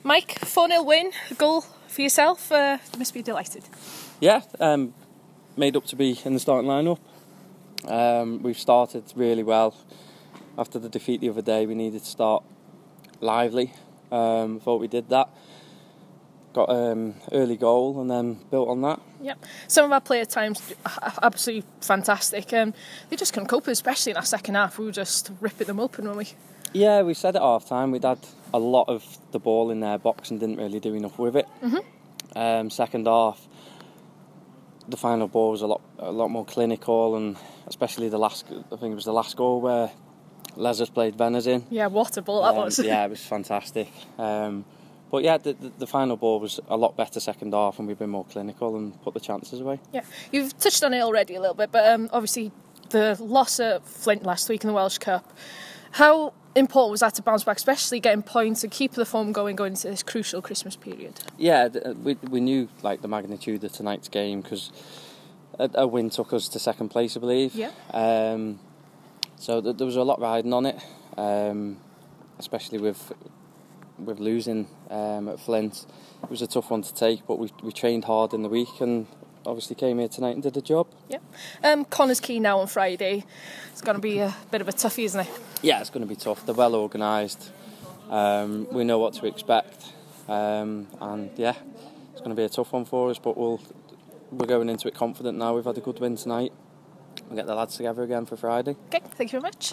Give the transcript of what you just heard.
Mike, 4-0 win, a goal for yourself. You must be delighted. Yeah, made up to be in the starting lineup. We've started really well. After the defeat the other day, we needed to start lively. Thought we did that. Got early goal and then built on that. Yep. Some of our player times absolutely fantastic. They just couldn't cope, especially in our second half. We were just ripping them open, weren't we? Yeah, we said at half time we'd had a lot of the ball in their box and didn't really do enough with it. Mm-hmm. Second half, the final ball was a lot more clinical, and especially I think it was the last goal where Lesers played Venners in. Yeah, what a ball that was. Yeah, it was fantastic. But yeah, the final ball was a lot better second half, and we've been more clinical and put the chances away. Yeah, you've touched on it already a little bit, but obviously the loss at Flint last week in the Welsh Cup, how important was that to bounce back, especially getting points and keep the form going into this crucial Christmas period? Yeah, we knew the magnitude of tonight's game, because a win took us to second place, I believe. Yeah. So there was a lot riding on it, especially with losing at Flint. It was a tough one to take, but we trained hard in the week and obviously came here tonight and did the job. Yeah. Connah's Quay now on Friday. It's going to be a bit of a toughie, isn't it? Yeah, it's going to be tough. They're well organised. We know what to expect. And yeah, it's going to be a tough one for us, but we're going into it confident now. We've had a good win tonight. We'll get the lads together again for Friday. Okay, thank you very much.